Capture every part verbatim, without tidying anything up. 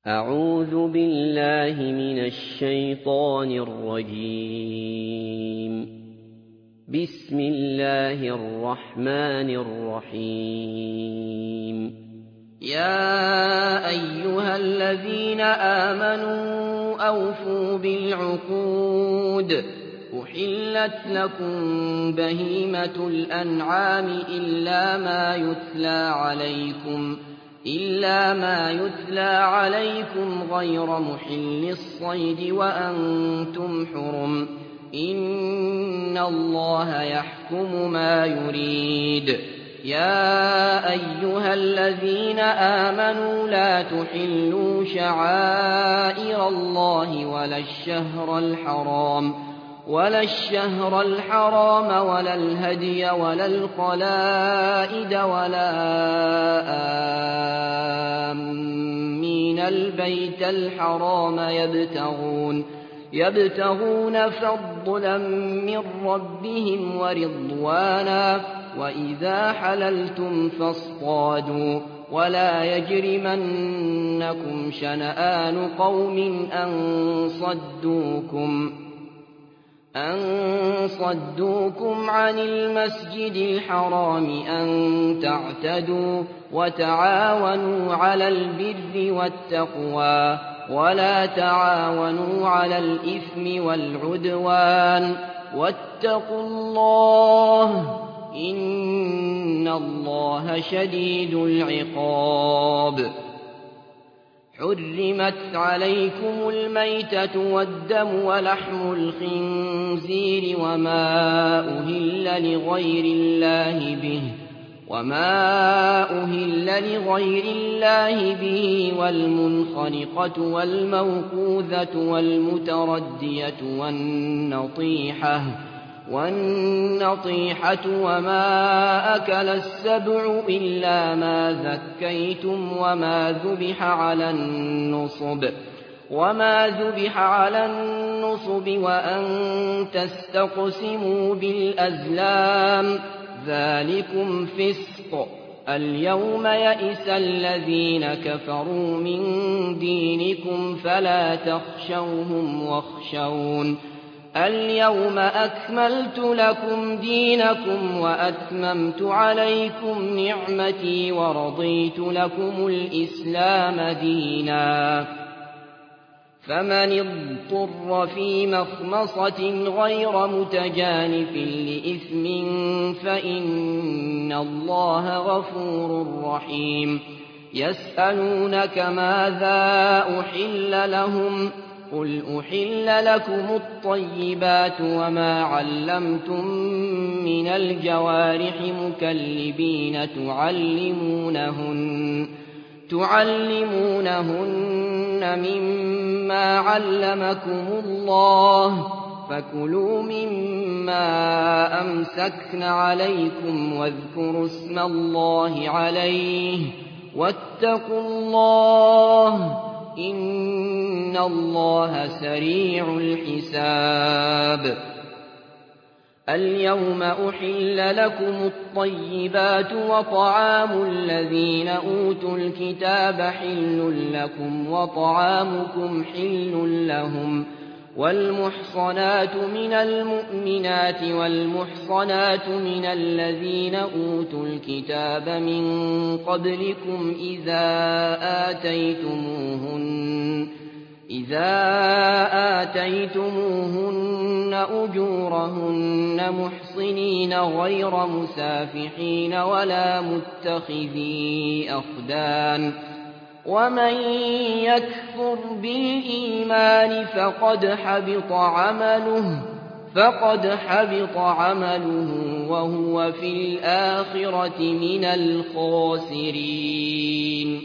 أعوذ بالله من الشيطان الرجيم. بسم الله الرحمن الرحيم. يا أيها الذين آمنوا أوفوا بالعقود. أحلت لكم بهيمة الأنعام إلا ما يتلى عليكم إلا ما يتلى عليكم غير محل الصيد وأنتم حرم. إن الله يحكم ما يريد. يا أيها الذين آمنوا لا تحلوا شعائر الله ولا الشهر الحرام ولا الشهر الحرام ولا الهدي ولا القلائد ولا آمين البيت الحرام يبتغون يبتغون فضلا من ربهم ورضوانا. وإذا حللتم فاصطادوا ولا يجرمنكم شنآن قوم أن صدوكم أن صدوكم عن المسجد الحرام أن تعتدوا. وتعاونوا على البر والتقوى ولا تعاونوا على الإثم والعدوان. واتقوا الله إن الله شديد العقاب. حرمت عليكم الميتة والدم ولحم الخنزير وما أهل لغير الله به وما أهل لغير الله به والمنخنقة والموقوذة والمتردية والنطيحة والنطيحة وما أكل السبع إلا ما ذكيتم وما ذبح على النصب وما ذبح على النصب وأن تستقسموا بالأزلام ذلكم فسق. اليوم يئس الذين كفروا من دينكم فلا تخشوهم واخشون. اليوم أكملت لكم دينكم وأتممت عليكم نعمتي ورضيت لكم الإسلام دينا. فمن اضطر في مخمصة غير متجانف لإثم فإن الله غفور رحيم. يسألونك ماذا أحل لهم قل أحل لكم الطيبات وما علمتم من الجوارح مكلبين تعلمونهن تعلمونهن مما علمكم الله فكلوا مما أمسكن عليكم واذكروا اسم الله عليه واتقوا الله إن الله سريع الحساب. اليوم أحل لكم الطيبات وطعام الذين أوتوا الكتاب حل لكم وطعامكم حل لهم. والمحصنات من المؤمنات والمحصنات من الذين أوتوا الكتاب من قبلكم إذا آتيتموهن إذا آتيتموهن أجورهن محصنين غير مسافحين ولا متخذي أخدان. ومن يكفر بالإيمان فقد حبط عمله فقد حبط عمله وهو في الآخرة من الخاسرين.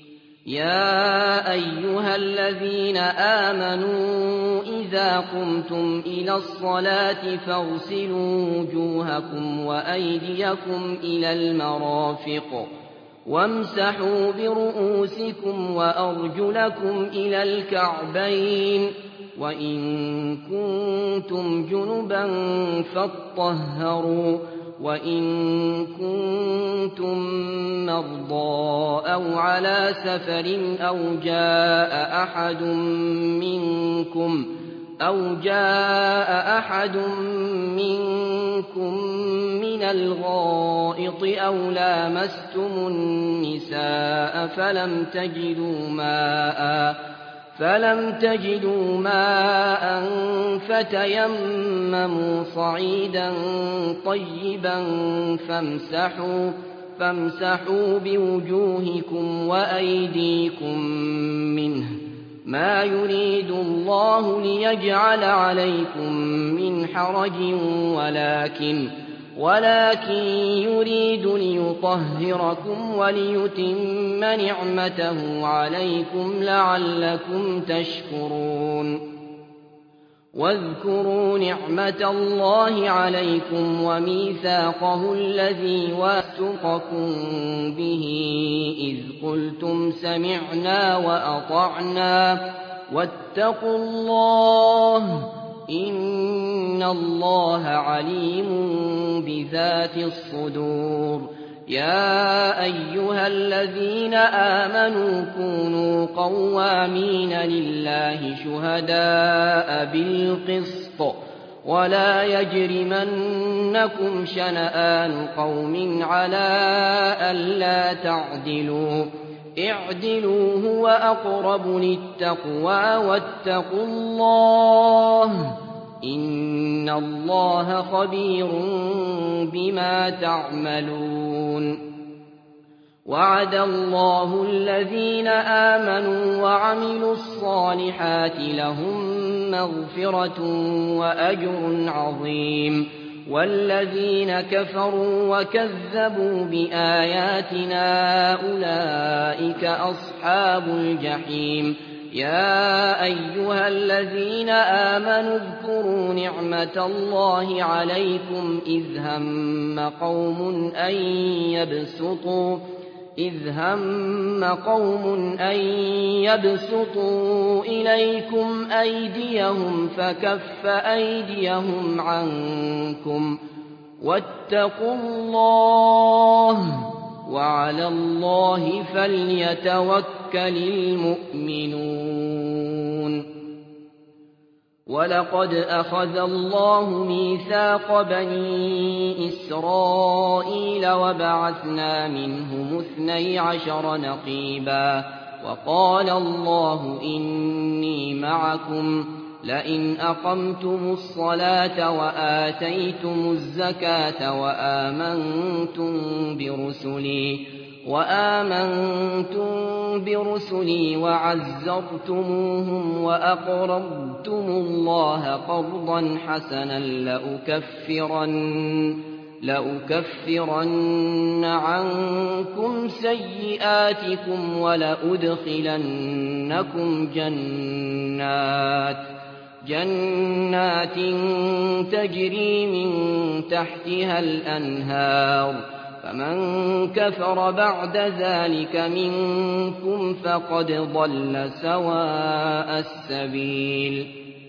يا أيها الذين آمنوا إذا قمتم إلى الصلاة فاغسلوا وجوهكم وأيديكم إلى المرافق وامسحوا برؤوسكم وأرجلكم إلى الكعبين. وإن كنتم جنبا فاطهروا وإن كنتم مرضى أو على سفر أو جاء أحد منكم أو جاء أحد منكم من الغائط أو لامستم النساء فلم تجدوا ماء فلم تجدوا ماء فتيمموا صعيدا طيبا فامسحوا فامسحوا بوجوهكم وأيديكم منه ما يريد الله ليجعل عليكم من حرج ولكن ولكن يريد ليطهركم وليتم نعمته عليكم لعلكم تشكرون واذكروا نعمة الله عليكم وميثاقه الذي واثقكم به إذ قلتم سمعنا وأطعنا واتقوا الله إن الله عليم بذات الصدور يا أيها الذين آمنوا كونوا قوامين لله شهداء بالقسط ولا يجرمنكم شنآن قوم على ألا تعدلوا اعدلوا هو أقرب للتقوى واتقوا الله إن الله خبير بما تعملون وعد الله الذين آمنوا وعملوا الصالحات لهم مغفرة وأجر عظيم والذين كفروا وكذبوا بآياتنا أولئك أصحاب الجحيم يا أيها الذين آمنوا اذكروا نعمة الله عليكم إذ هم قوم أن يبسطوا إذ هم قوم أن يبسطوا إليكم أيديهم فكف أيديهم عنكم واتقوا الله وعلى الله فليتوكل المؤمنون ولقد أخذ الله ميثاق بني إسرائيل وبعثنا منهم اثني عشر نقيبا وقال الله إني معكم لئن أقمتم الصلاة وآتيتم الزكاة وآمنتم برسلي وآمنتم برسلي وعزرتموهم وأقرضتم الله قرضا حسنا لأكفرن لأكفرن عنكم سيئاتكم ولأدخلنكم جنات جنات تجري من تحتها الأنهار فمن كفر بعد ذلك منكم فقد ضل سواء السبيل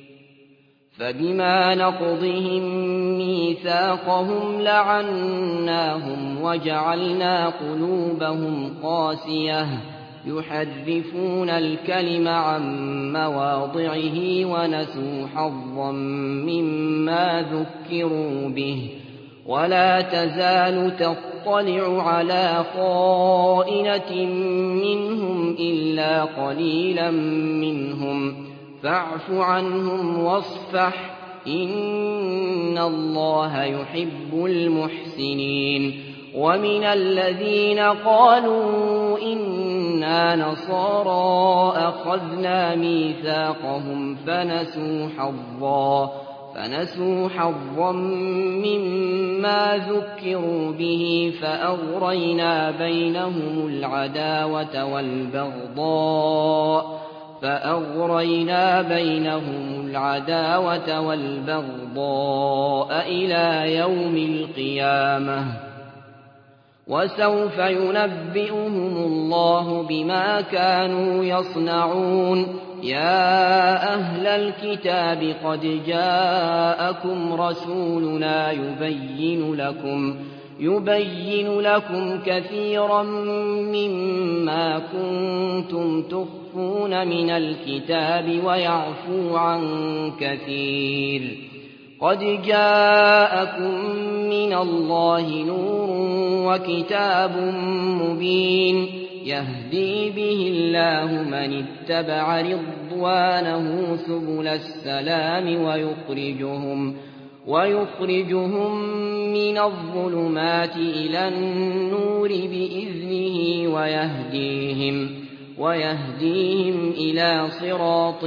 فبما نقضهم ميثاقهم لعناهم وجعلنا قلوبهم قاسية يحرفون الكلم عن مواضعه ونسوا حظا مما ذكروا به ولا تزال تطلع على خائنة منهم إلا قليلا منهم فاعف عنهم واصفح إن الله يحب المحسنين ومن الذين قالوا إنا نصارى أخذنا ميثاقهم فنسوا حظا فنسوا حظا مما ذكروا به فأغرينا بينهم العداوة والبغضاء فأغرينا بينهم العداوة والبغضاء إلى يوم القيامة وسوف ينبئهم الله بما كانوا يصنعون. يا أهل الكتاب قد جاءكم رسولنا يبين لكم يبين لكم كثيرا مما كنتم تخفون من الكتاب ويعفو عن كثير. قد جاءكم من الله نور وكتاب مبين يهدي به الله من اتبع رضوانه سبل السلام ويخرجهم ويخرجهم من الظلمات إلى النور بإذنه ويهديهم ويهديهم إلى صراط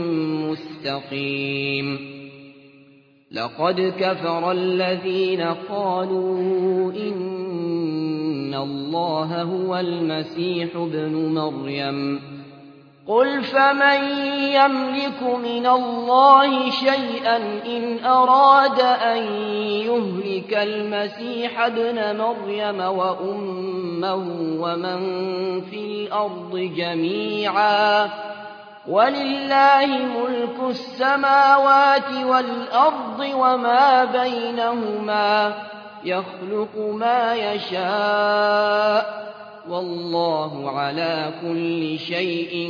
مستقيم. لقد كفر الذين قالوا إن الله هو المسيح ابن مريم. قل فمن يملك من الله شيئا إن أراد أن يهلك المسيح ابن مريم وأمه ومن في الأرض جميعا ولله ملك السماوات والأرض وما بينهما يخلق ما يشاء والله على كل شيء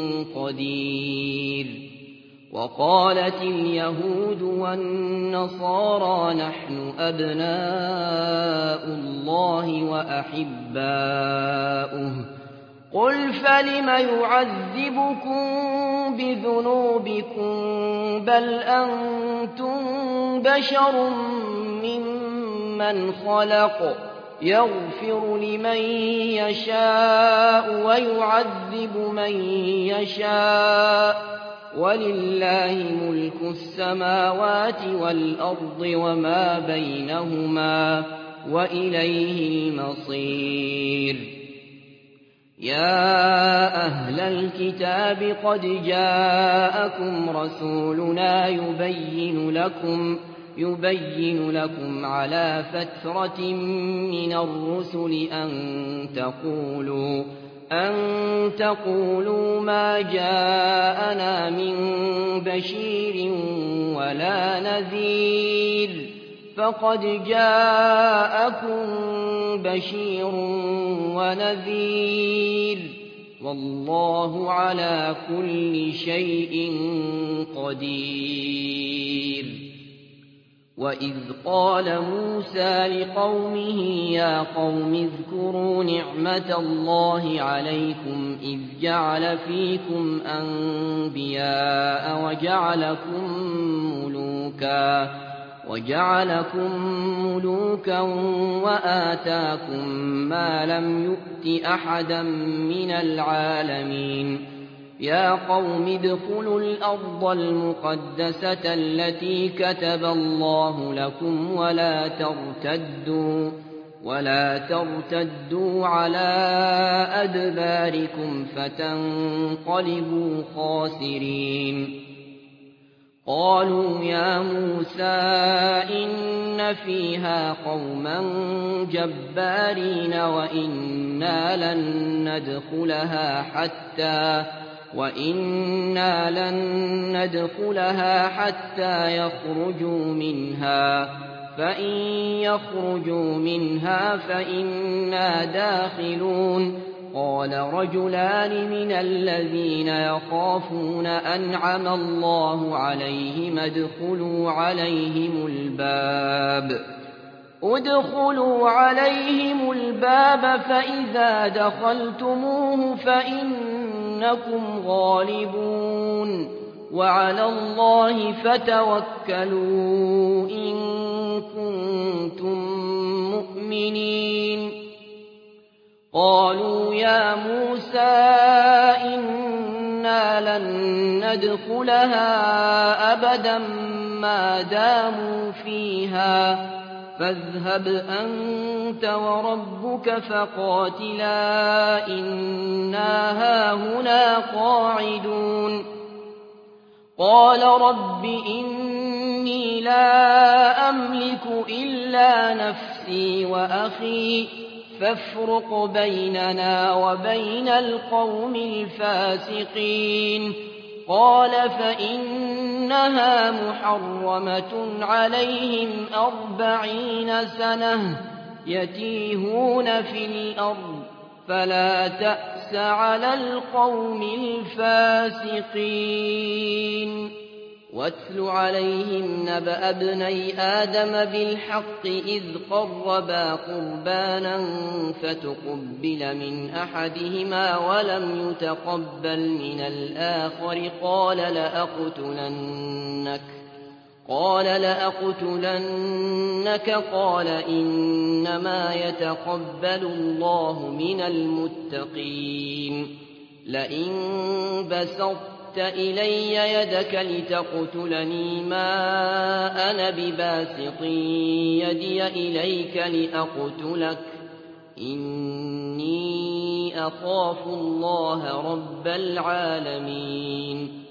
قدير. وقالت اليهود والنصارى نحن أبناء الله وأحباؤه. قل فلم يعذبكم بذنوبكم بل أنتم بشر ممن خلق يغفر لمن يشاء ويعذب من يشاء ولله ملك السماوات والأرض وما بينهما وإليه المصير. يا أهل الكتاب قد جاءكم رسولنا يبين لكم يبين لكم على فترة من الرسل أن تقولوا أن تقولوا ما جاءنا من بشير ولا نذير فقد جاءكم بشير ونذير والله على كل شيء قدير. وإذ قال موسى لقومه يا قوم اذكروا نعمة الله عليكم إذ جعل فيكم أنبياء وجعلكم ملوكا وجعلكم ملوكا وآتاكم ما لم يؤت أحدا من العالمين. يا قوم ادخلوا الأرض المقدسة التي كتب الله لكم ولا ترتدوا ولا ترتدوا على أدباركم فتنقلبوا خاسرين. قالوا يا موسى إن فيها قوما جبارين وإنا لن ندخلها حتى وإنا لن ندخلها حتى يخرجوا منها فإن يخرجوا منها فإنا داخلون. قال رجلان من الذين يخافون أنعم الله عليهم ادخلوا عليهم الباب ادخلوا عليهم الباب فإذا دخلتموه فإنكم غالبون وعلى الله فتوكلوا إن كنتم مؤمنين. قالوا يا موسى إنا لن ندخلها أبدا ما داموا فيها فاذهب أنت وربك فقاتلا إنا هاهنا قاعدون. قال رب إني لا أملك إلا نفسي وأخي فافرق بيننا وبين القوم الفاسقين قال فإنها محرمة عليهم أربعين سنة يتيهون في الأرض فلا تأس على القوم الفاسقين واتل عليهم نبأ ابني آدم بالحق إذ قربا قربانا فتقبل من أحدهما ولم يتقبل من الآخر قال لأقتلنك قال لأقتلنك قال إنما يتقبل الله من المتقين لئن بسطت إلي يدك لتقتلني ما أنا بباسط يدي إليك لأقتلك إني أخاف الله رب العالمين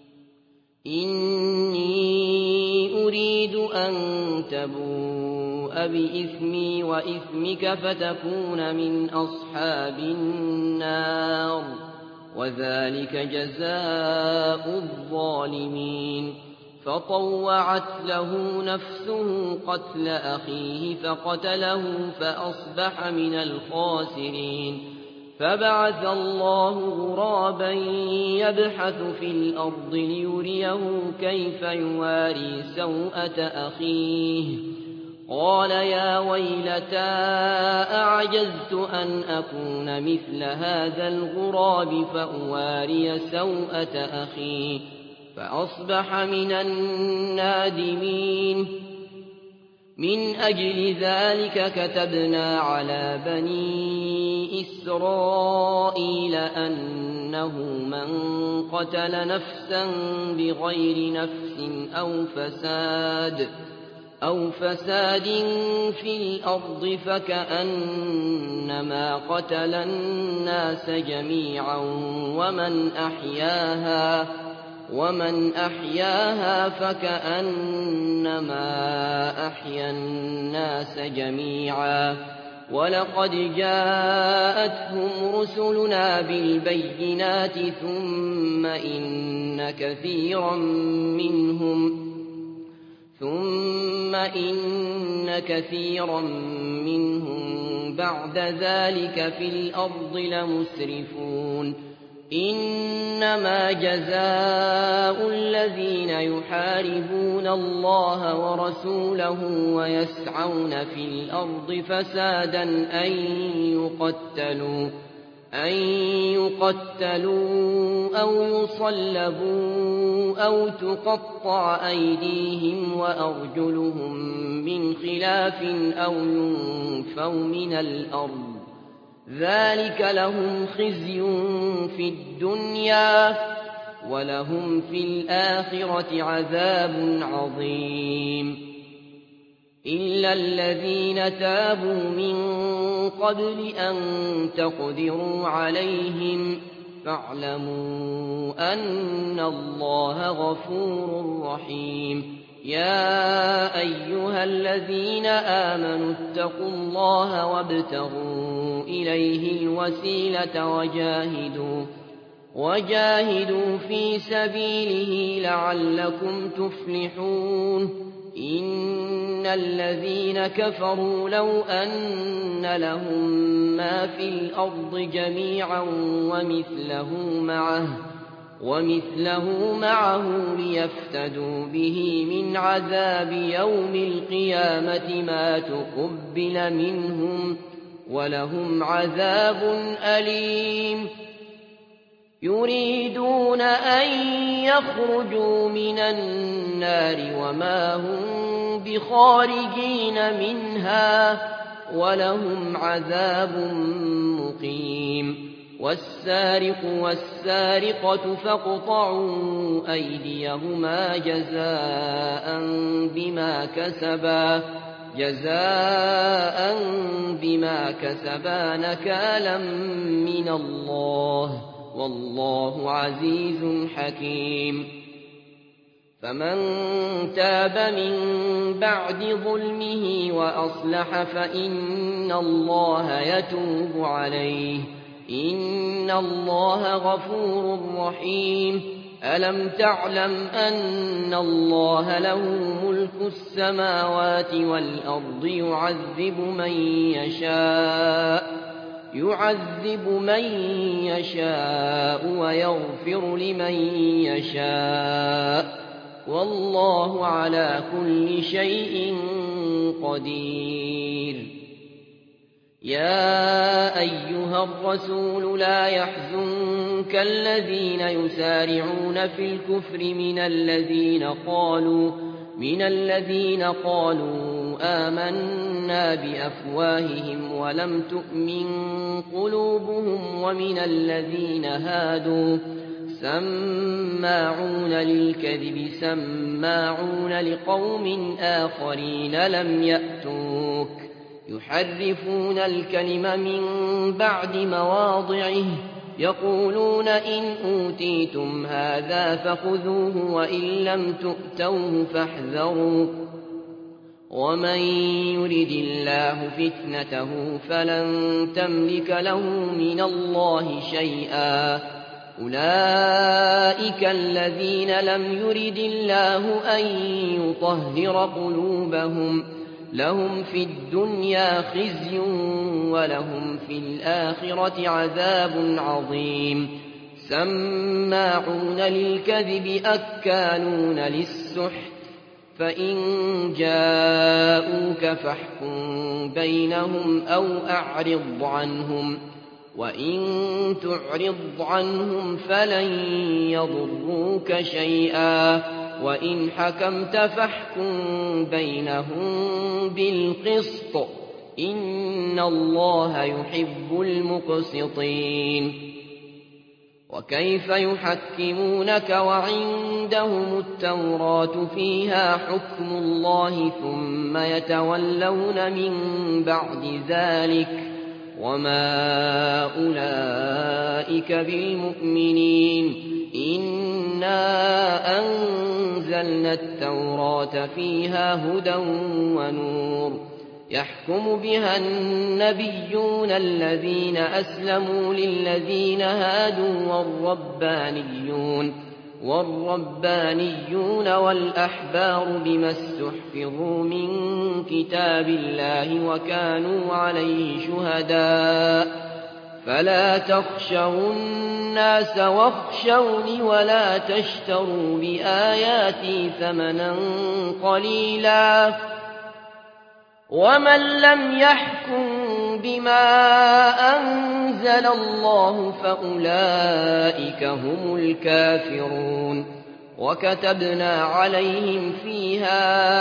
إني أريد أن تبوء بإثمي وإثمك فتكون من أصحاب النار وذلك جزاء الظالمين فطوعت له نفسه قتل أخيه فقتله فأصبح من الخاسرين فبعث الله غرابا يبحث في الأرض ليريه كيف يواري سوءة أخيه قال يا ويلتى أعجزت أن أكون مثل هذا الغراب فأواري سوءة أخي فأصبح من النادمين من أجل ذلك كتبنا على بني إسرائيل أنه من قتل نفسا بغير نفس أو فساد أو فساد في الأرض فكأنما قتل الناس جميعا ومن أحياها ومن أحياها فكأنما أحيا الناس جميعا ولقد جاءتهم رسلنا بالبينات ثم إن كثيرا منهم ثم إن كثيرا منهم بعد ذلك في الأرض لمسرفون إنما جزاء الذين يحاربون الله ورسوله ويسعون في الأرض فسادا أن يقتلوا أن يقتلوا أو يصلبوا أو تقطع أيديهم وأرجلهم من خلاف أو ينفوا من الأرض ذلك لهم خزي في الدنيا ولهم في الآخرة عذاب عظيم إلا الذين تابوا من قبل أن تقدروا عليهم فاعلموا أن الله غفور رحيم يا أيها الذين آمنوا اتقوا الله وابتغوا إليه الوسيلة وجاهدوا وجاهدوا في سبيله لعلكم تفلحون إن الذين كفروا لو أن لهم ما في الأرض جميعا ومثله معه ومثله معه ليفتدوا به من عذاب يوم القيامة ما تقبل منهم ولهم عذاب أليم يريدون أن يخرجوا من النار وما هم بخارجين منها ولهم عذاب مقيم والسارق والسارقة فاقطعوا أيديهما جزاء بما كسبا جزاء بما كسبا نكالا من الله والله عزيز حكيم فمن تاب من بعد ظلمه وأصلح فإن الله يتوب عليه إن الله غفور رحيم ألم تعلم أن الله له ملك السماوات والأرض يعذب من يشاء يعذب من يشاء ويغفر لمن يشاء والله على كل شيء قدير يا أيها الرسول لا يحزنك الذين يسارعون في الكفر من الذين قالوا من الذين قالوا آمنا بأفواههم ولم تؤمن قلوبهم ومن الذين هادوا سماعون للكذب سماعون لقوم آخرين لم يأتوك يحرفون الكلم من بعد مواضعه يقولون إن أوتيتم هذا فخذوه وإن لم تؤتوه فاحذروا ومن يرد الله فتنته فلن تملك له من الله شيئا أولئك الذين لم يرد الله أن يطهر قلوبهم لهم في الدنيا خزي ولهم في الآخرة عذاب عظيم سماعون للكذب أكالون للسحت فإن جاءوك فاحكم بينهم أو أعرض عنهم وإن تعرض عنهم فلن يضروك شيئا وإن حكمت فاحكم بينهم بالقسط إن الله يحب المقسطين وكيف يحكمونك وعندهم التوراة فيها حكم الله ثم يتولون من بعد ذلك وما أولئك بالمؤمنين إنا أنزلنا التوراة فيها هدى ونور يحكم بها النبيون الذين أسلموا للذين هادوا والربانيون والربانيون والأحبار بما استحفظوا من كتاب الله وكانوا عليه شهداء فلا تخشوا الناس واخشوني ولا تشتروا بآياتي ثمنا قليلا ومن لم يحكم بما أنزل الله فأولئك هم الكافرون وكتبنا عليهم فيها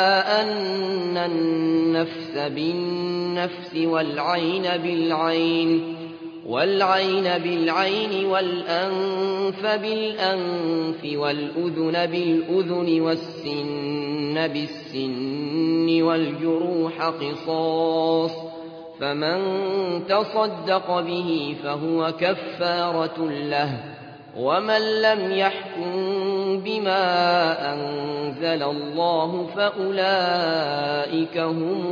أن النفس بالنفس والعين بالعين والعين بالعين والأنف بالأنف والأذن بالأذن والسن بالسن والجروح قصاص فمن تصدق به فهو كفارة له ومن لم يحكم بما أنزل الله فأولئك هم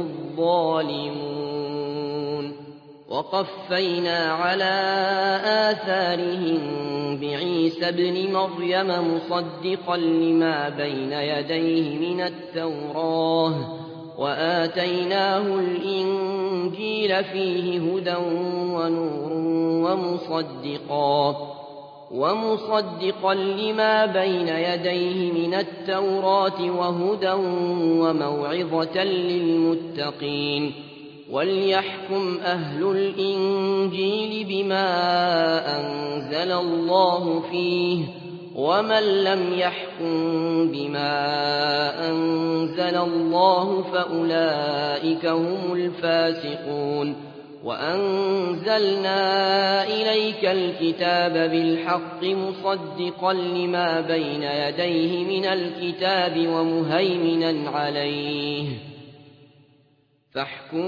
الظالمون وقفينا على آثارهم بعيسى ابن مريم مصدقا لما بين يديه من التوراة وآتيناه الإنجيل فيه هدى ونور ومصدقا ومصدقا لما بين يديه من التوراة وهدى وموعظة للمتقين وليحكم أهل الإنجيل بما أنزل الله فيه ومن لم يحكم بما أنزل الله فأولئك هم الفاسقون وأنزلنا إليك الكتاب بالحق مصدقا لما بين يديه من الكتاب ومهيمنا عليه فاحكم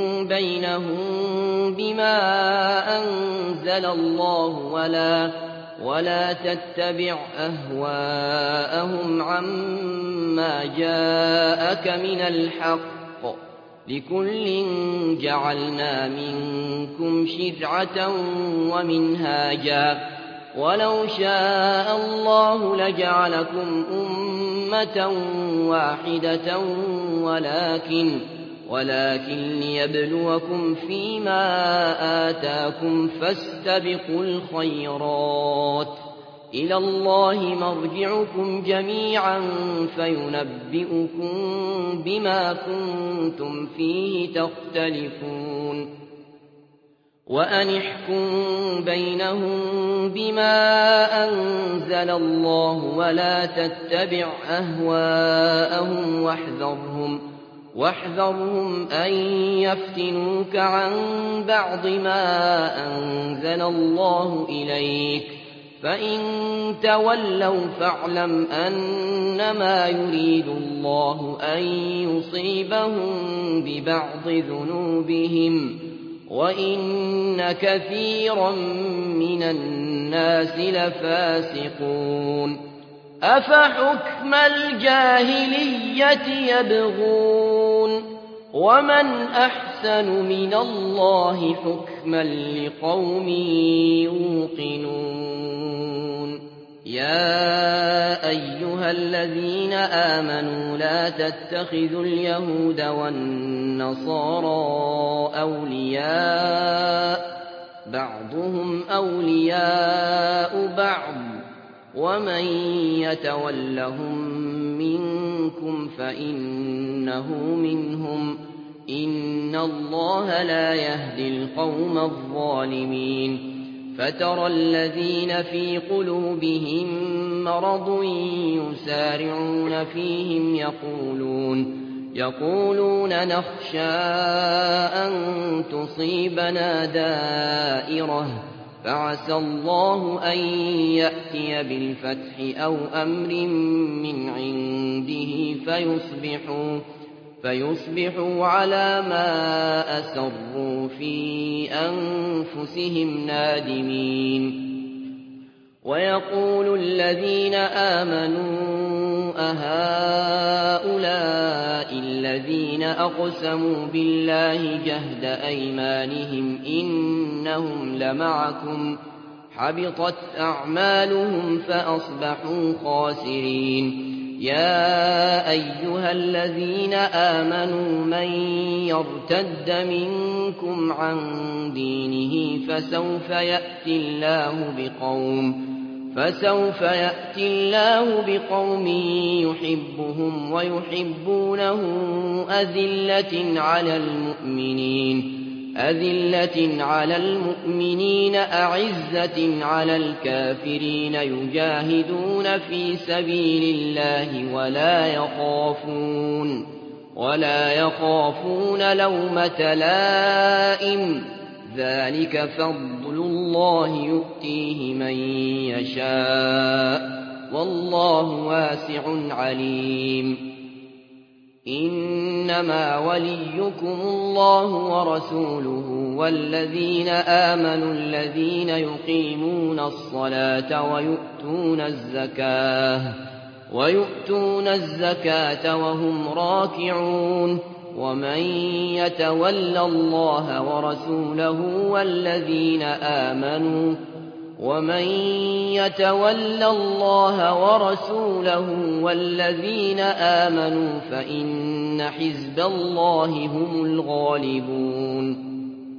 بينهم بما أنزل الله ولا ولا تتبع أهواءهم عما جاءك من الحق، لكل جعلنا منكم شرعة ومنهاجا، ولو شاء الله لجعلكم أمة واحدة ولكن ولكن ليبلوكم فيما آتاكم فاستبقوا الخيرات، إلى الله مرجعكم جميعا فينبئكم بما كنتم فيه تختلفون. وأن احكم بينهم بما أنزل الله ولا تتبع أهواءهم واحذرهم واحذرهم أن يفتنوك عن بعض ما أنزل الله إليك، فإن تولوا فاعلم أنما يريد الله أن يصيبهم ببعض ذنوبهم، وإن كثيرا من الناس لفاسقون. أفحكم الجاهلية يبغون ومن أحسن من الله حكما لقوم يوقنون. يا أيها الذين آمنوا لا تتخذوا اليهود والنصارى أولياء بعضهم أولياء بعض، ومن يتولهم منكم فإنه منهم، إن الله لا يهدي القوم الظالمين. فترى الذين في قلوبهم مرض يسارعون فيهم يقولون يقولون نخشى أن تصيبنا دائرة، فعسى الله أن يأتي بالفتح أو أمر من عنده فيصبحوا, فيصبحوا على ما أسروا في أنفسهم نادمين. ويقول الذين آمنوا أهؤلاء الذين أقسموا بالله جهد أيمانهم إنهم لمعكم حبطت أعمالهم فأصبحوا خاسرين. يا أيها الذين آمنوا من يرتد منكم عن دينه فسوف يأتي الله بقوم فسوف يأتي الله بقوم يحبهم ويحبونه أذلة على المؤمنين أذلة على المؤمنين أعزة على الكافرين يجاهدون في سبيل الله ولا يخافون ولا يخافون لومة لائم، ذلك فضل الله يؤتيه من يشاء والله واسع عليم. إنما وليكم الله ورسوله والذين آمنوا الذين يقيمون الصلاة ويؤتون الزكاة ويؤتون الزكاة وهم راكعون. ومن يتول الله ورسوله والذين آمنوا ومن يتول الله ورسوله والذين آمنوا فإن حزب الله هم الغالبون.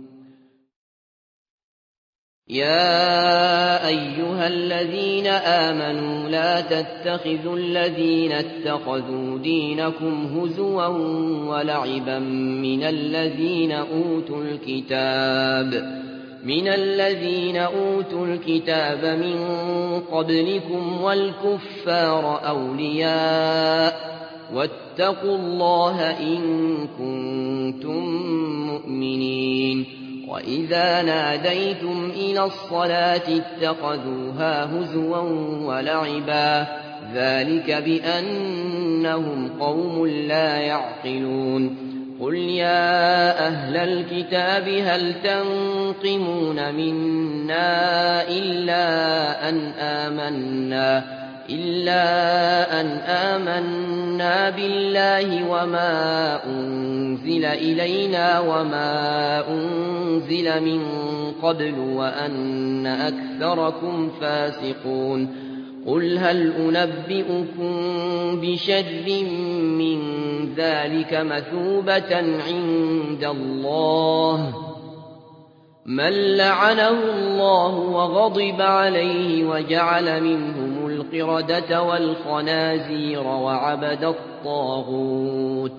يا أيها الذين آمنوا لا تتخذوا الذين اتخذوا دينكم هزوا ولعبا من الذين أوتوا الكتاب من الذين أوتوا الكتاب من قبلكم والكفار أولياء واتقوا الله إن كنتم مؤمنين. وإذا ناديتم إلى الصلاة اتخذوها هزوا ولعبا، ذلك بأنهم قوم لا يعقلون. قل يا أهل الكتاب هل تنقمون منا إلا أن آمنا إلا أن آمنا بالله وما أنزل إلينا وما أنزل من قبل وأن أكثركم فاسقون قل هل أنبئكم بشر من ذلك مثوبة عند الله من لعنه الله وغضب عليه وجعل منهم القردة والخنازير وعبد الطاغوت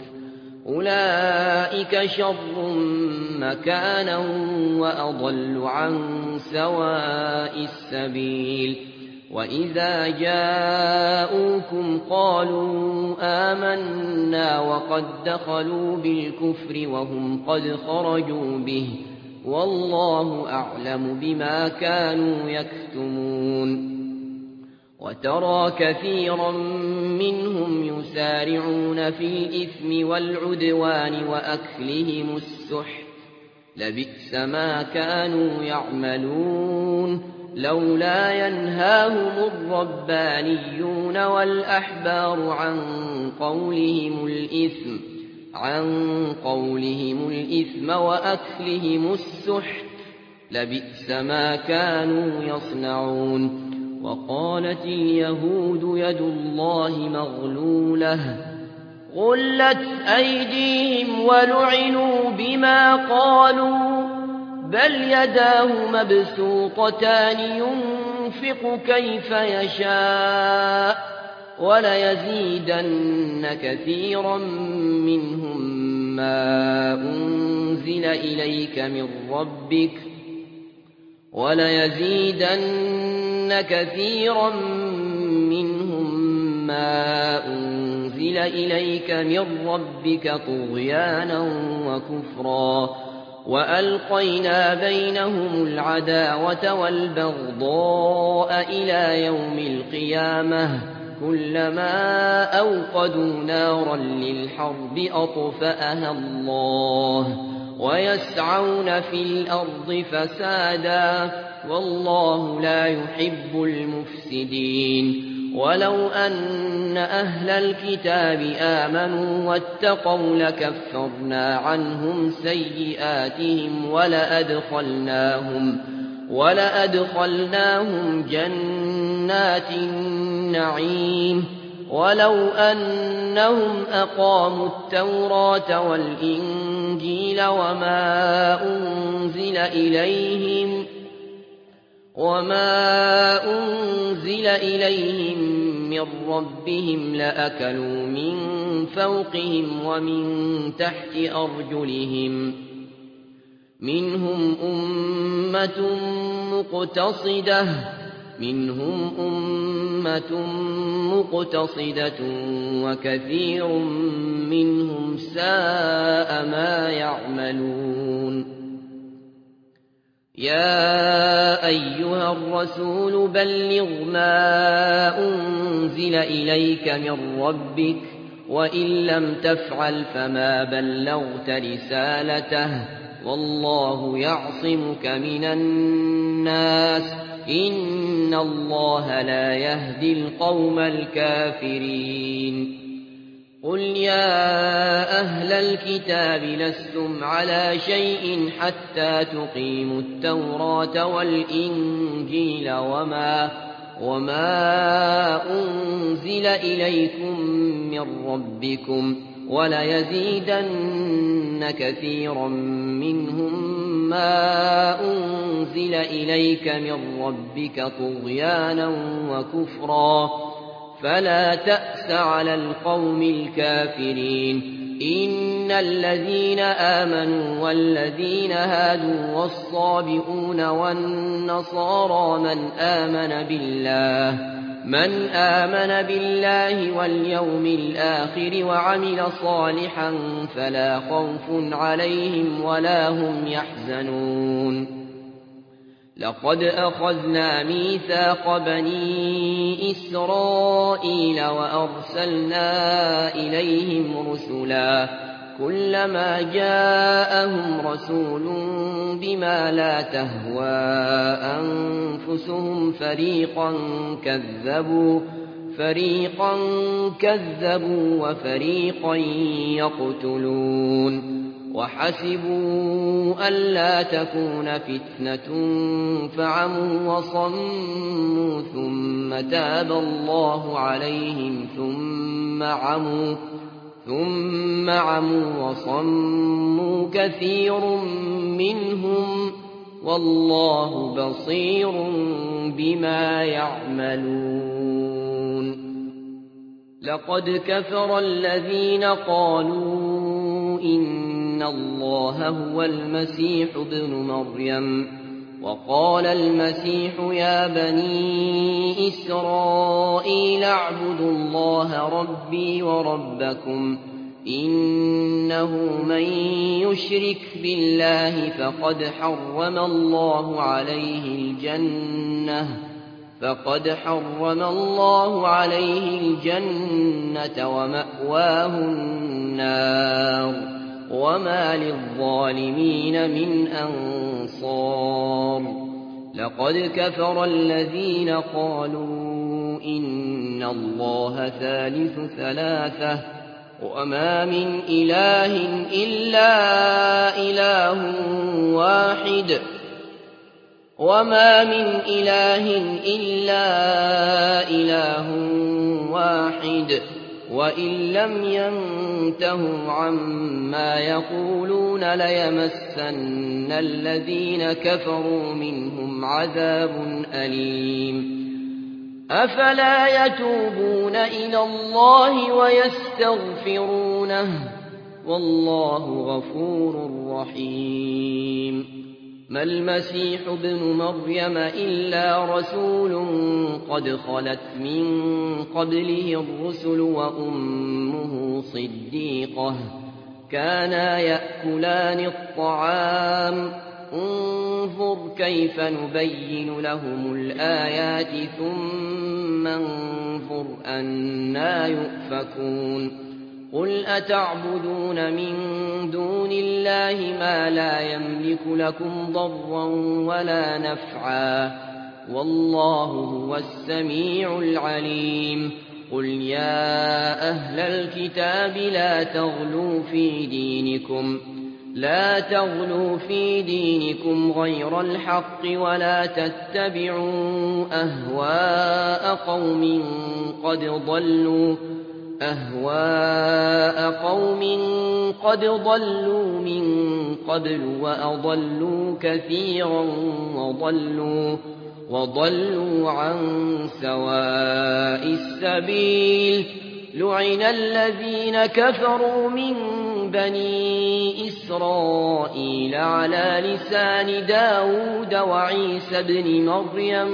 أولئك شر مكانا وأضل عن سواء السبيل وإذا جاءوكم قالوا آمنا وقد دخلوا بالكفر وهم قد خرجوا به والله أعلم بما كانوا يكتمون وترى كثيرا منهم يسارعون في الإثم والعدوان وأكلهم السحت لبئس ما كانوا يعملون لولا ينهاهم الربانيون والأحبار عن قولهم الإثم عن قولهم الإثم وأكلهم السحت لبئس ما كانوا يصنعون وقالت اليهود يد الله مغلولة غلت أيديهم ولعنوا بما قالوا بل يداه مبسوطتان ينفق كيف يشاء وليزيدن كثيرا منهم ما أنزل إليك من ربك وليزيدن كثيرا منهم ما أنزل إليك من ربك طغيانا وكفرا وألقينا بينهم العداوة والبغضاء إلى يوم القيامة كلما أوقدوا نارا للحرب أطفأها الله ويسعون في الأرض فسادا والله لا يحب المفسدين ولو أن أهل الكتاب آمنوا واتقوا لكفرنا عنهم سيئاتهم ولأدخلناهم ولأدخلناهم جنات النعيم ولو أنهم أقاموا التوراة والإنجيل وما أنزل إليهم وما أنزل إليهم من ربهم لأكلوا من فوقهم ومن تحت أرجلهم منهم أمة مقتصدة منهم أمة مقتصدة وكثير منهم ساء ما يعملون يا أيها الرسول بلغ ما أنزل إليك من ربك وإن لم تفعل فما بلغت رسالته والله يعصمك من الناس إن الله لا يهدي القوم الكافرين قل يا أهل الكتاب لستم على شيء حتى تقيموا التوراة والإنجيل وما وما أنزل إليكم من ربكم وليزيدن كثيرا منهم ما أنزل إليك من ربك طغيانا وكفرا فلا تأس على القوم الكافرين إن الذين آمنوا والذين هادوا والصابئون والنصارى من آمن بالله من آمن بالله واليوم الآخر وعمل صالحا فلا خوف عليهم ولا هم يحزنون لقد أخذنا ميثاق بني إسرائيل وأرسلنا إليهم رسلا كلما جاءهم رسول بما لا تهوى أنفسهم فريقا كذبوا فريقا كذبوا وفريقا يقتلون وحسبوا ألا تكون فتنة فعموا وصموا ثم تاب الله عليهم ثم عموا ثم عموا وصموا كثير منهم والله بصير بما يعملون لقد كفر الذين قالوا إن الله هو المسيح ابن مريم وقال المسيح يا بني إسرائيل اعبدوا الله ربي وربكم إنه من يشرك بالله فقد حرم الله عليه الجنة فقد حرم الله عليه الجنة ومأواه النار وما للظالمين من أنصار لقد كفر الذين قالوا إن الله ثالث ثلاثة وما من إله إلا إله واحد وما من إله إلا إله واحد وإن لم ينتهوا عما يقولون ليمسن الذين كفروا منهم عذاب أليم أفلا يتوبون إلى الله ويستغفرونه والله غفور رحيم ما المسيح ابن مريم إلا رسول قد خلت من قبله الرسل وأمه صديقة كانا يأكلان الطعام انظر كيف نبين لهم الآيات ثم انظر أنى يؤفكون قل أتعبدون من دون الله ما لا يملك لكم ضرا ولا نفعا والله هو السميع العليم قل يا أهل الكتاب لا تغلوا في دينكم لا تغلوا في دينكم غير الحق ولا تتبعوا أهواء قوم قد ضلوا أهواء قوم قد ضلوا من قبل وأضلوا كثيرا وضلوا وضلوا عن سواء السبيل لعن الذين كفروا من بني إسرائيل على لسان داود وعيسى بن مريم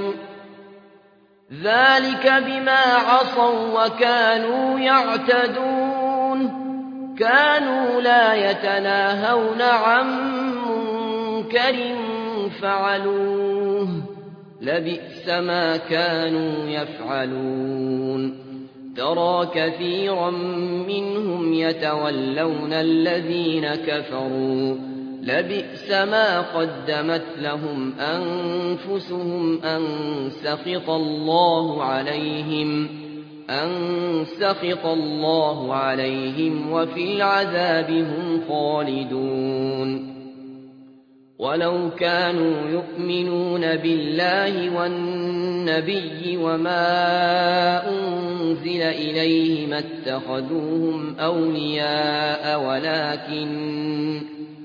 ذلك بما عصوا وكانوا يعتدون كانوا لا يتناهون عن منكر فعلوه لبئس ما كانوا يفعلون ترى كثيرا منهم يتولون الذين كفروا لبئس ما قدمت لهم أنفسهم أن سخط الله عليهم أن سخط الله عليهم وفي العذاب هم خالدون ولو كانوا يؤمنون بالله والنبي وما أنزل إليه ما اتخذوهم أولياء ولكن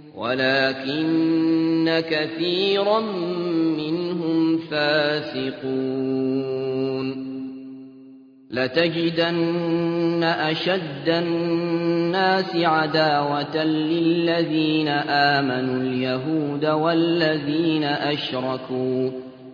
ولكن كثيرا منهم فاسقون لتجدن أشد الناس عداوة للذين آمنوا اليهود والذين أشركوا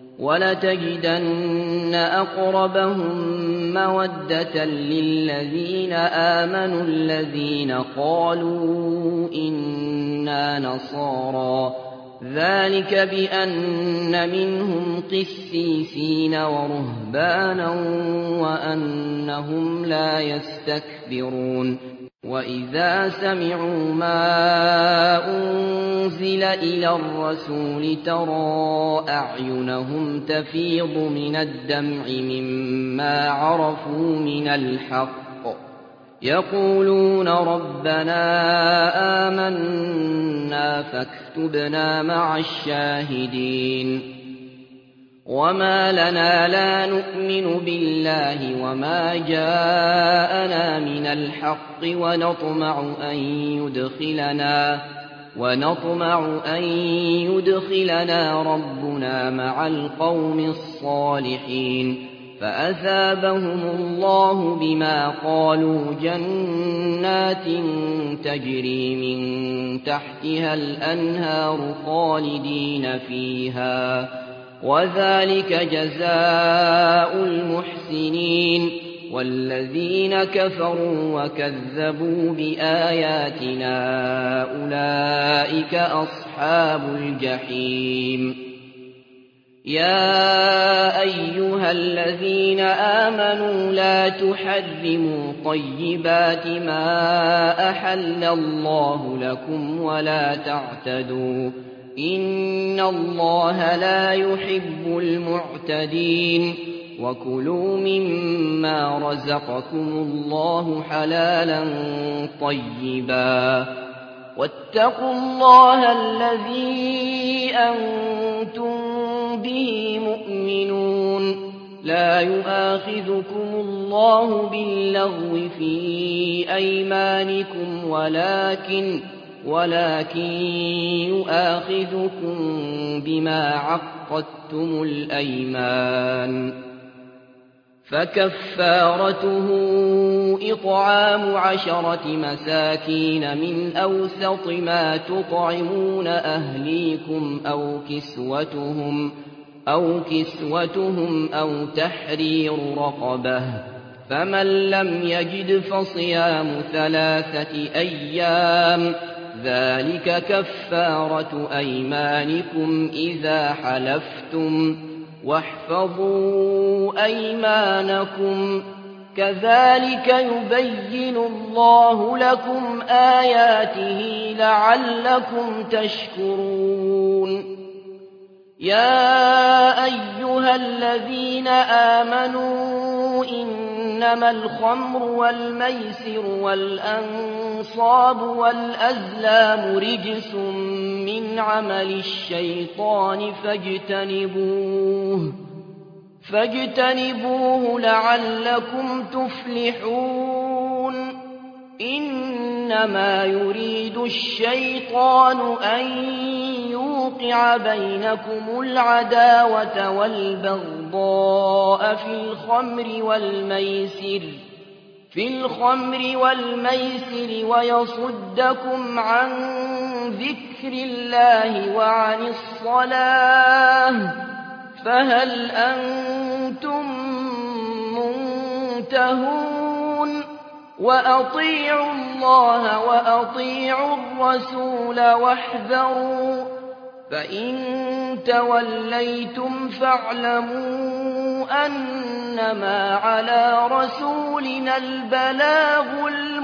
ولتجدن أقربهم مودة للذين آمنوا الذين قالوا إنا نصارى ذلك بأن منهم قسيسين ورهبانا وأنهم لا يستكبرون وَإِذَا سَمِعُوا مَا أُنزِلَ إِلَى الرَّسُولِ تَرَىٰ أَعْيُنَهُمْ تَفِيضُ مِنَ الدَّمْعِ مِمَّا عَرَفُوا مِنَ الْحَقِّ يَقُولُونَ رَبَّنَا آمَنَّا فَاكْتُبْنَا مَعَ الشَّاهِدِينَ وَمَا لَنَا لَا نُؤْمِنُ بِاللَّهِ وَمَا جَاءَنَا مِنَ الْحَقِّ وَنَطْمَعُ أَن يُدْخِلَنَا وَنَطْمَعُ أَن يُدْخِلَنَا رَبُّنَا مَعَ الْقَوْمِ الصَّالِحِينَ فَأَثَابَهُمُ اللَّهُ بِمَا قَالُوا جَنَّاتٍ تَجْرِي مِن تَحْتِهَا الْأَنْهَارُ خَالِدِينَ فِيهَا وَذَٰلِكَ جَزَاءُ الْمُحْسِنِينَ وَالَّذِينَ كَفَرُوا وَكَذَّبُوا بِآيَاتِنَا أُولَٰئِكَ أَصْحَابُ الْجَحِيمِ يَا أَيُّهَا الَّذِينَ آمَنُوا لَا تُحَرِّمُوا طَيِّبَاتِ مَا أَحَلَّ اللَّهُ لَكُمْ وَلَا تَعْتَدُوا إِنَّ اللَّهَ لَا يُحِبُّ الْمُعْتَدِينَ وَكُلُوا مِمَّا رَزَقَكُمُ اللَّهُ حَلَالًا طَيِّبًا وَاتَّقُوا اللَّهَ الَّذِي أَنتُم بِهِ مُؤْمِنُونَ لَا يُؤَاخِذُكُمُ اللَّهُ بِاللَّغْوِ فِي أَيْمَانِكُمْ وَلَٰكِنْ ولكن يؤاخذكم بما عقدتم الأيمان فكفارته إطعام عشرة مساكين من أوسط ما تطعمون أهليكم أو كسوتهم أو كسوتهم أو تحرير رقبة فمن لم يجد فصيام ثلاثة أيام ذلك كفارة أيمانكم إذا حلفتم واحفظوا أيمانكم كذلك يبين الله لكم آياته لعلكم تشكرون يا أيها الذين آمنوا إنما الخمر والميسر والأنصاب والأزلام رجس من عمل الشيطان فاجتنبوه فاجتنبوه لعلكم تفلحون إنما يريد الشيطان أن يوقع بينكم العداوة والبغضاء في الخمر والميسر في الخمر والميسر ويصدكم عن ذكر الله وعن الصلاة فهل أنتم منتهون وأطيعوا الله وأطيعوا الرسول واحذروا فإن توليتم فاعلموا أنما على رسولنا البلاغ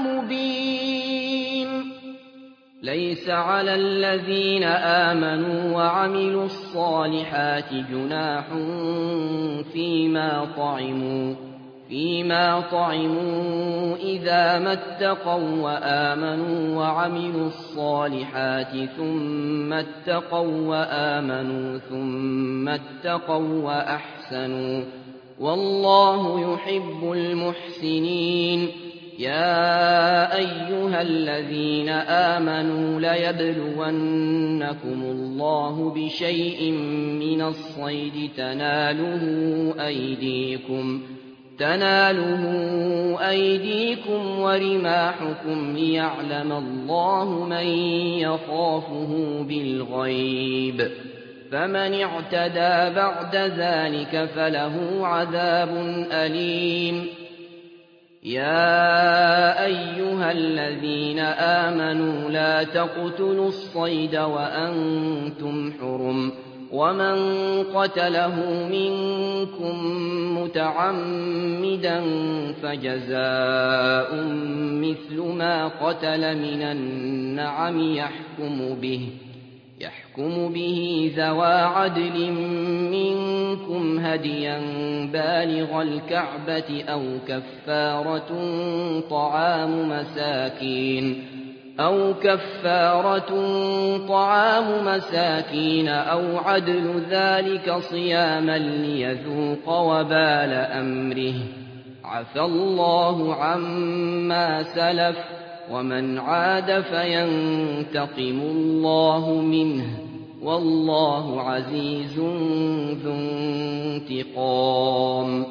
المبين ليس على الذين آمنوا وعملوا الصالحات جناح فيما طعموا فيما طعموا إذا ما اتقوا وآمنوا وعملوا الصالحات ثم اتقوا وآمنوا ثم اتقوا وأحسنوا والله يحب المحسنين يا أيها الذين آمنوا ليبلونكم الله بشيء من الصيد تناله أيديكم تناله أيديكم ورماحكم ليعلم الله من يخافه بالغيب فمن اعتدى بعد ذلك فله عذاب أليم يا أيها الذين آمنوا لا تقتلوا الصيد وأنتم حرم ومن قتله منكم متعمدا فجزاء مثل ما قتل من النعم يحكم به يحكم به ذوى عدل منكم هديا بالغ الكعبة أو كفارة طعام مساكين أو كفارة طعام مساكين أو عدل ذلك صياما ليذوق وبال أمره عفى الله عما سلف ومن عاد فينتقم الله منه والله عزيز ذو انتقام.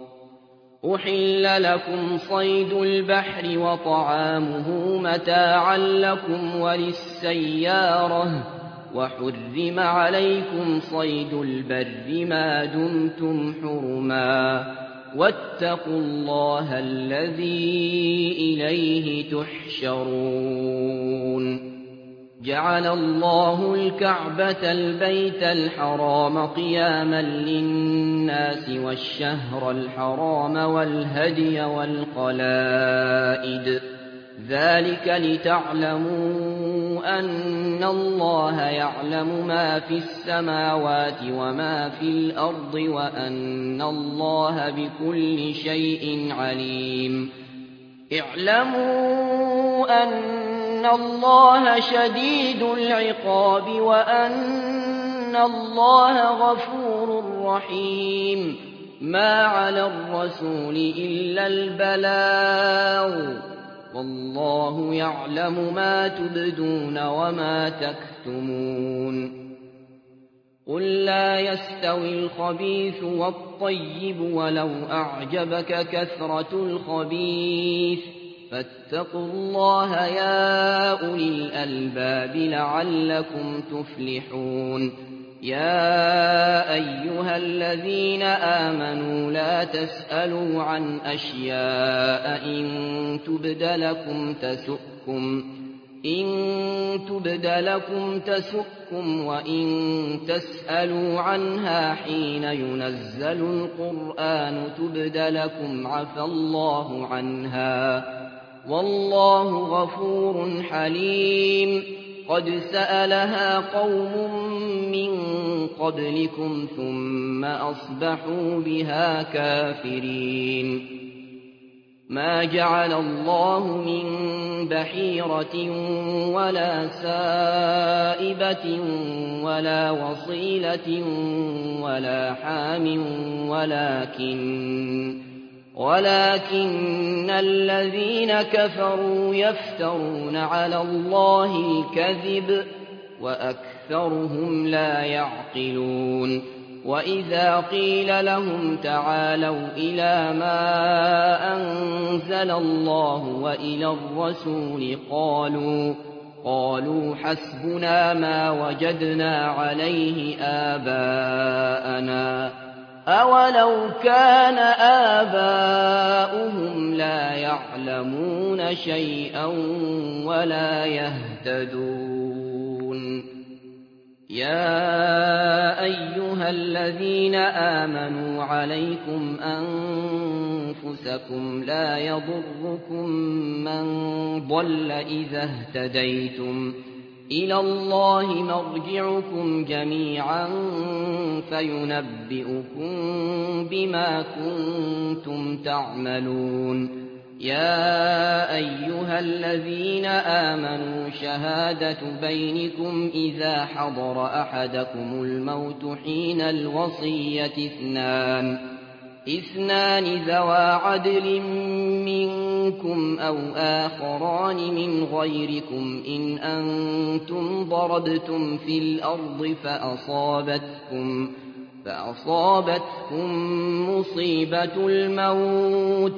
أحل لكم صيد البحر وطعامه متاعا لكم وللسيارة وحرم عليكم صيد البر ما دمتم حرما واتقوا الله الذي إليه تحشرون. جعل الله الكعبة البيت الحرام قياما للناس والشهر الحرام والهدي والقلائد ذلك لتعلموا أن الله يعلم ما في السماوات وما في الأرض وأن الله بكل شيء عليم. اعلموا أن الله شديد العقاب وأن الله غفور رحيم. ما على الرسول إلا البلاغ والله يعلم ما تبدون وما تكتمون. قل لا يستوي الخبيث والطيب ولو أعجبك كثرة الخبيث فاتقوا الله يا أولي الألباب لعلكم تفلحون. يا أيها الذين آمنوا لا تسألوا عن أشياء إن تبد لكم تسؤكم إن تبد لكم تسؤكم وإن تسألوا عنها حين ينزل القرآن تبد لكم عفى الله عنها والله غفور حليم. قد سألها قوم من قبلكم ثم أصبحوا بها كافرين. ما جعل الله من بحيرة ولا سائبة ولا وصيلة ولا حام ولكن ولكن الذين كفروا يفترون على الله الكذب وأكثرهم لا يعقلون. وإذا قيل لهم تعالوا إلى ما أنزل الله وإلى الرسول قالوا قالوا حسبنا ما وجدنا عليه آباءنا أولو كان آباؤهم لا يعلمون شيئا ولا يهتدون. يا أيها الذين آمنوا عليكم أنفسكم لا يضركم من ضل إذا اهتديتم إلى الله مرجعكم جميعا فينبئكم بما كنتم تعملون. يا أيها الذين آمنوا شهادة بينكم إذا حضر أحدكم الموت حين الوصية اثنان اثنان ذوى عدل منكم أو آخران من غيركم إن أنتم ضربتم في الأرض فأصابتكم فأصابتكم مصيبة الموت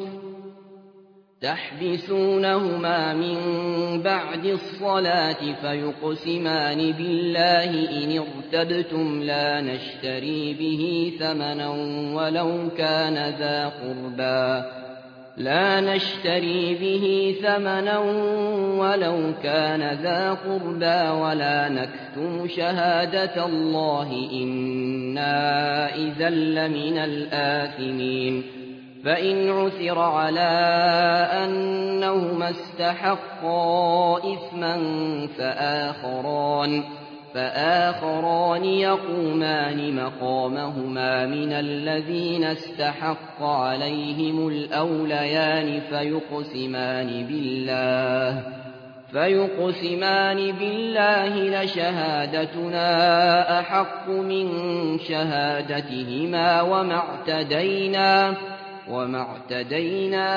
تحبسونهما من بعد الصلاة فيقسمان بالله إن ارتبتم لا نشتري به ثمنا ولو كان ذا قربى لا نشتري به ثمنا ولو كان ذا قربى ولا نكتم شهادة الله إنا إذا لمن الآثمين فإن عثر على أنهما استحقا إثما فآخران فآخران يقومان مقامهما من الذين استحق عليهم الأوليان فيقسمان بالله فيقسمان بالله لشهادتنا أحق من شهادتهما وما اعتدينا وما اعتدينا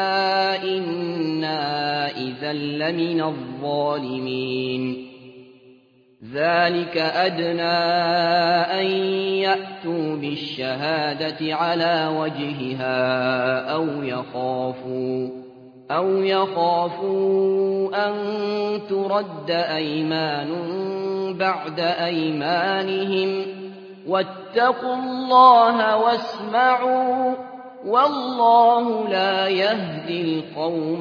إنا إذا لمن الظالمين ذلك أدنى أن يأتوا بالشهادة على وجهها أو يخافوا أو يخافوا أن ترد أيمان بعد أيمانهم واتقوا الله واسمعوا والله لا يهدي القوم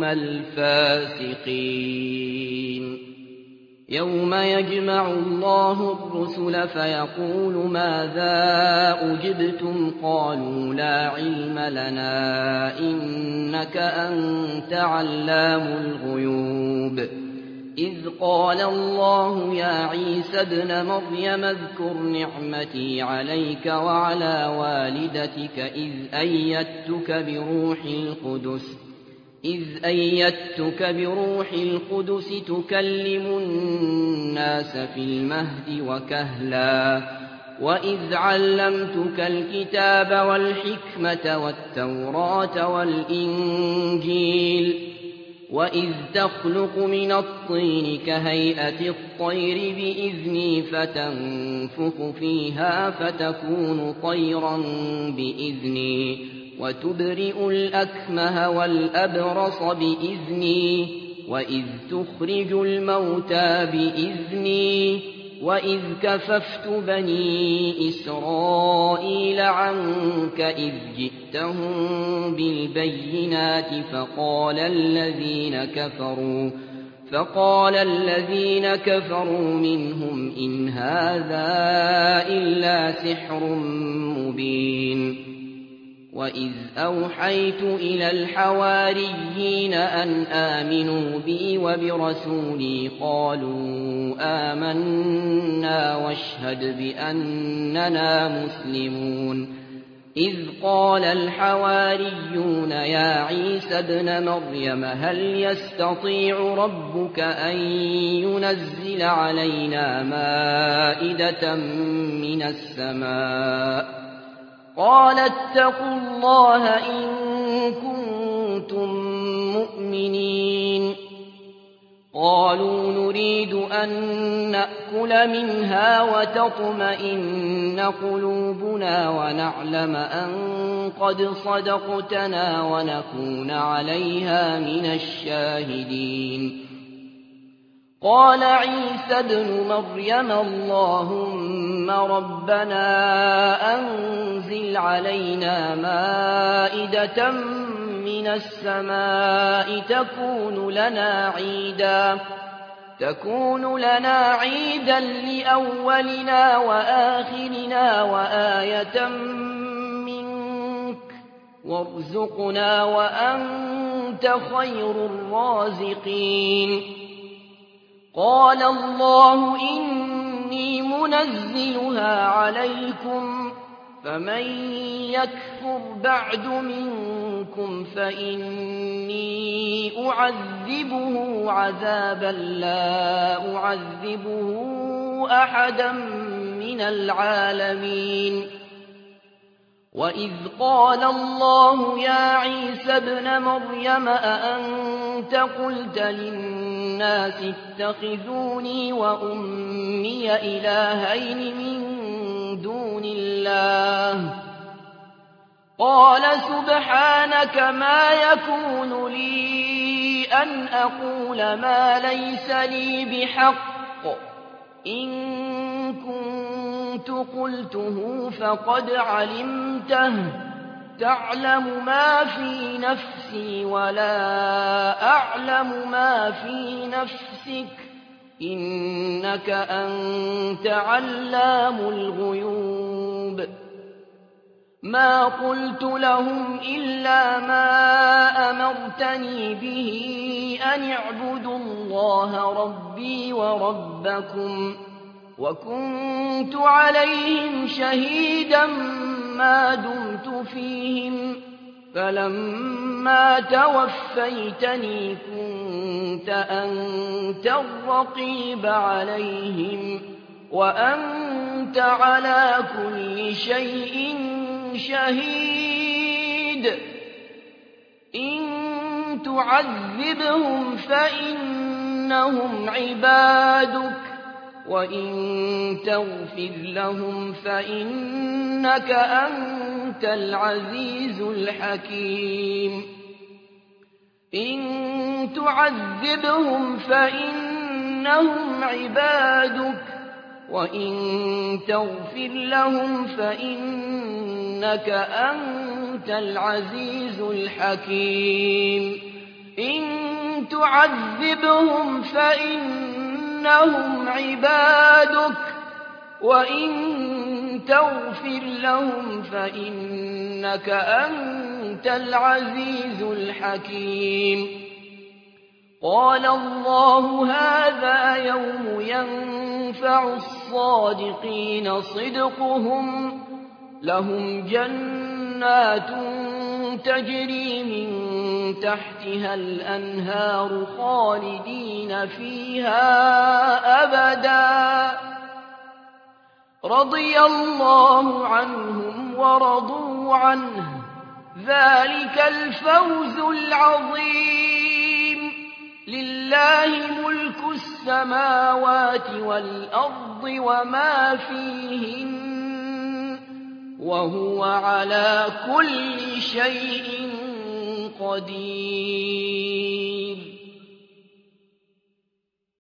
الفاسقين يوم يجمع الله الرسل فيقول ماذا أجبتم قالوا لا علم لنا إنك أنت علام الغيوب إذ قال الله يا عيسى ابن مريم اذكر نعمتي عليك وعلى والدتك إذ أيدتك بروح القدس إذ أيدتك بروح القدس تكلم الناس في المهد وكهلا وإذ علمتك الكتاب والحكمة والتوراة والإنجيل وإذ تخلق من الطين كهيئة الطير بإذني فتنفخ فيها فتكون طيرا بإذني وتبرئ الأكمه والأبرص بإذني وإذ تخرج الموتى بإذني وإذ كففت بني إسرائيل عنك إذ جئتهم بالبينات فقال الذين كفروا فقال الذين كفروا منهم إن هذا إلا سحر مبين وإذ أوحيت إلى الحواريين أن آمنوا بي وبرسولي قالوا آمنا واشهد بأننا مسلمون إذ قال الحواريون يا عيسى ابن مريم هل يستطيع ربك أن ينزل علينا مائدة من السماء قال اتقوا الله إن كنتم مؤمنين قالوا نريد أن نأكل منها وتطمئن قلوبنا ونعلم أن قد صدقتنا ونكون عليها من الشاهدين قال عيسى ابن مريم اللهم ربنا أنزل علينا مائدة من السماء تكون لنا عيدا تكون لنا عيدا لأولنا وآخرنا وآية منك وارزقنا وأنت خير الرازقين قال الله إني منزلها عليكم فمن يكفر بعد منكم فإني أعذبه عذابا لا أعذبه أحدا من العالمين وإذ قال الله يا عيسى ابن مريم أأنت قلت للناس اتخذوني وأمي إلهين من دون الله قال سبحانك ما يكون لي أن أقول ما ليس لي بحق إن كنت قلته فقد علمته تعلم ما في نفسي ولا أعلم ما في نفسك إنك أنت علام الغيوب ما قلت لهم إلا ما أمرتني به أن اعبدوا الله ربي وربكم وكنت عليهم شهيدا ما دمت فيهم فلما توفيتني كنت أنت الرقيب عليهم وأنت على كل شيء شهيد إن تعذبهم فإنهم عبادك وإن تغفر لهم فإنك أنت العزيز الحكيم إن تعذبهم فإنهم عبادك وإن تغفر لهم فإنك أنت العزيز الحكيم إن تعذبهم فإنهم عبادك وإن تغفر لهم فإنك أنت العزيز الحكيم قال الله هذا يوم ينفع الصادقين صدقهم لهم جنات تجري من تحتها الأنهار خالدين فيها أبدا رضي الله عنهم ورضوا عنه ذلك الفوز العظيم لله ملك السماوات والأرض وما فيهن وهو على كل شيء قدير